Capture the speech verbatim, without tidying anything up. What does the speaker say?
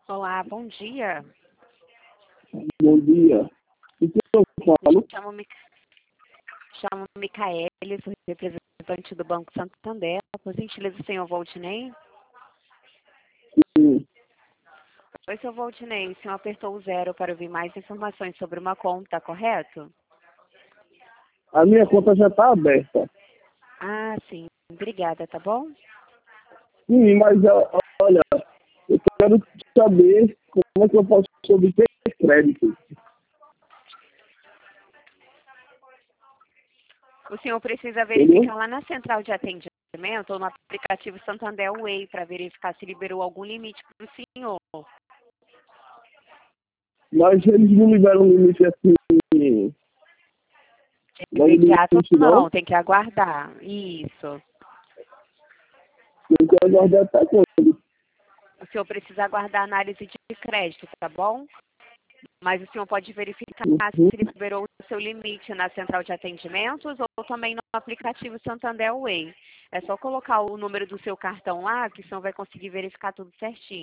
Olá, bom dia. Bom dia. O que eu falo? Chamo me chamo Micaele, sou representante do Banco Santander. Por gentileza, o senhor Valdinei? Sim. Oi, senhor Valdinei, o senhor apertou o zero para ouvir mais informações sobre uma conta, correto? A minha conta já está aberta. Ah, sim. Obrigada, tá bom? Sim, mas ó, olha, eu quero saber como é que eu posso obter crédito. O senhor precisa Entendeu? verificar lá na central de atendimento ou no aplicativo Santander Way para verificar se liberou algum limite para o senhor. Mas eles não liberam limite assim logo no Imediato início, não, não. tem que aguardar. Isso. Eu quero aguardar até quando. O senhor precisa aguardar a análise de crédito, tá bom? Mas o senhor pode verificar Uhum. se liberou o seu limite na central de atendimentos ou também no aplicativo Santander Way. É só colocar o número do seu cartão lá que o senhor vai conseguir verificar tudo certinho.